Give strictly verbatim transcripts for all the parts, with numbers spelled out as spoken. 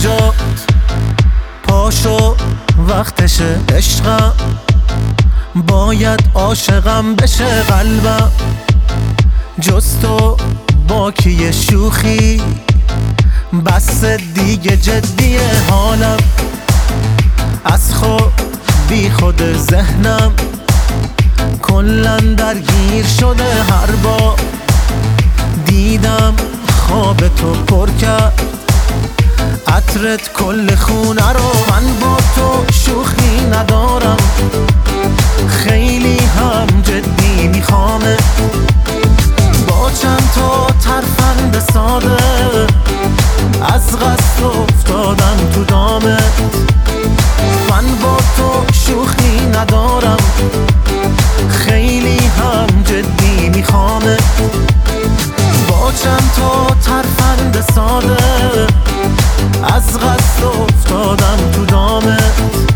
جا پاشو وقتشه عشقم، باید عاشقم بشه قلبم. جز تو با کی شوخی، بس دیگه جدیه حالم. از خود بی خود ذهنم کلن درگیر شده، هر بار دیدم خواب تو پر کرد عطرت کل خونه رو. من با تو شوخی ندارم، خیلی هم جدی میخوامه. با چند تا ترفند ساده از قصد افتادم تو دامت. من با تو شوخی ندارم، خیلی هم جدی میخوامه. با چند تا ترفند ساده از قصد افتادم تو دامت.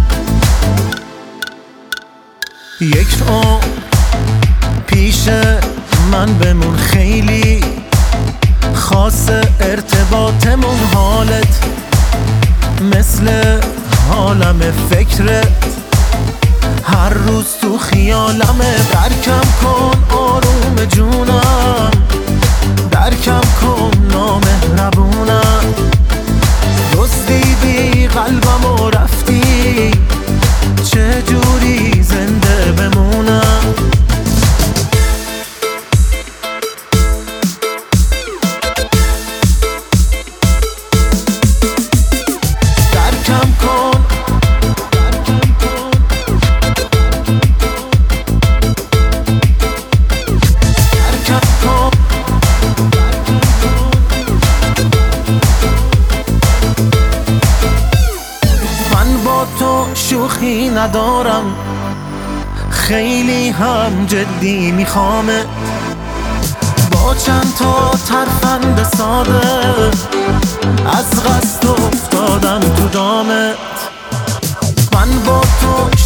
یک عمر پیش من بمون، خیلی خاص ارتباطمون. حالت مثل عالم فکرت، هر روز تو خیالمه. درکم کن آروم جونم، درکم کن نامهربونم. دزدیدی قلبم و رفتی، چه جوری زنده بمونم. درکم کن درکم کن من با تو شوخی ندارم، خیلی هم جدی میخوامه. با چند تا ترفند ساده از قصد افتادم تو دامت. من با تو